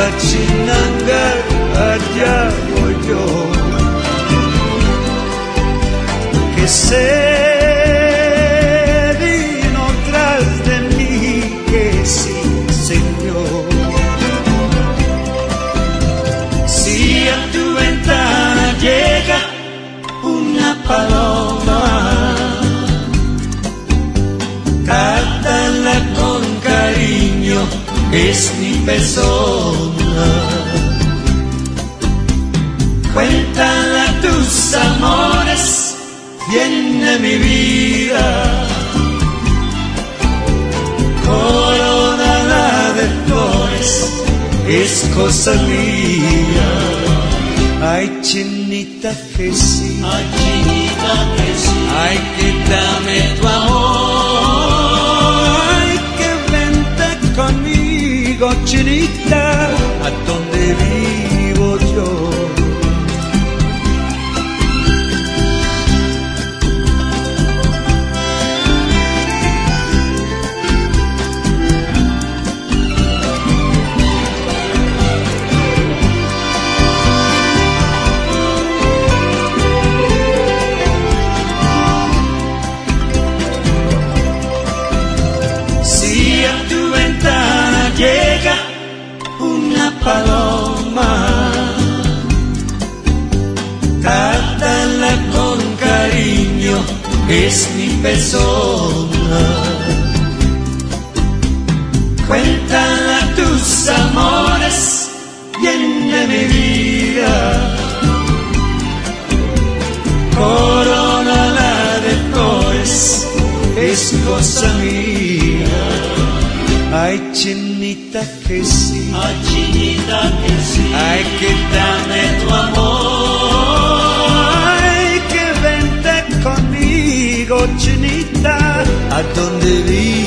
Chinanga, allá voy yo. Que se vino tras de mí, que sí, Señor. Si a tu ventana llega una paloma, trátala con cariño, es mi persona. Cuéntala tus amores, viene mi vida. Corónala de flores, es cosa mía. Ay, chinita que sí, ay, chinita que sí, ay, que dame tu amor. Ay, que vente conmigo, chinita, a donde vivo yo. Llega una paloma, trátala con cariño, es mi persona. Cuéntala tus amores, viene mi vida. Corónala de flores, es cosa mía. Ay, chinita que sí, ay, chinita que sí, ay, que dame tu amor. Ay, que vente conmigo, chinita, a donde vivo.